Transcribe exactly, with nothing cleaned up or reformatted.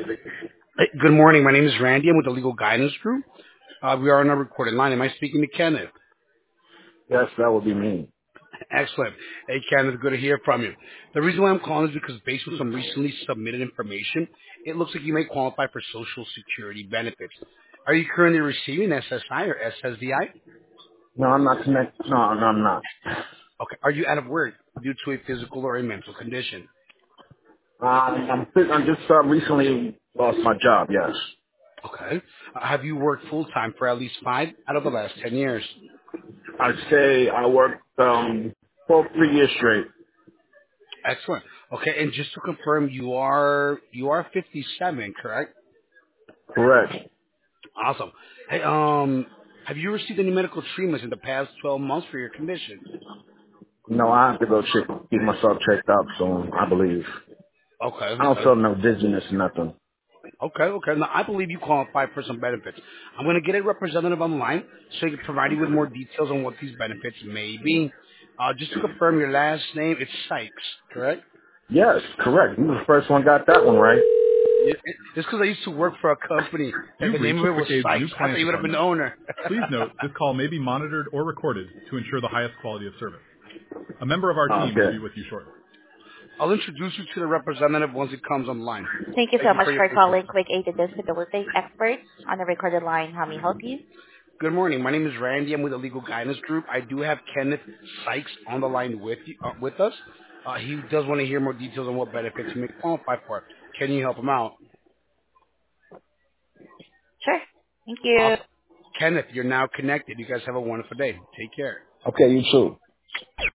Hey, good morning. My name is Randy. I'm with the Legal Guidance Group. Uh, we are on a recorded line. Am I speaking to Kenneth? Yes, that would be me. Excellent. Hey, Kenneth, good to hear from you. The reason why I'm calling is because based on some recently submitted information, it looks like you may qualify for Social Security benefits. Are you currently receiving S S I or S S D I? No, I'm not connected. No, no, I'm not. Okay. Are you out of work due to a physical or a mental condition? Uh, I'm, fit- I'm just uh, recently lost my job. Yes, Okay. Uh, have you worked full-time for at least five out of the last ten years? I'd say I worked um for three years straight. Excellent. Okay, and just to confirm, you are you are fifty-seven, correct? Correct. Awesome. Hey, um, have you received any medical treatments in the past twelve months for your condition? No, I have to go check, get myself checked out soon. I believe. Okay, I don't okay, feel no dizziness or nothing. okay, okay. Now, I believe you qualify for some benefits. I'm going to get a representative online so he can provide you with more details on what these benefits may be. Uh, just to confirm, your last name, it's Sykes, correct? Yes, correct. You the first one got that one right. Yeah, it- It's because I used to work for a company that the You've name reached of it was McCabe's Sykes. new I thought client you would have been the department. owner. Please note, this call may be monitored or recorded to ensure the highest quality of service. A member of our team will Okay. be with you shortly. I'll introduce you to the representative once it comes online. Thank you Thank so you much for your for patience. calling Quick Aid and Disability Experts on the recorded line. How may I help you? Good morning. My name is Randy. I'm with the Legal Guidance Group. I do have Kenneth Sykes on the line with you, uh, with us. Uh, he does want to hear more details on what benefits he may qualify for. Can you help him out? Sure. Thank you. Awesome. Kenneth, you're now connected. You guys have a wonderful day. Take care. Okay, you too.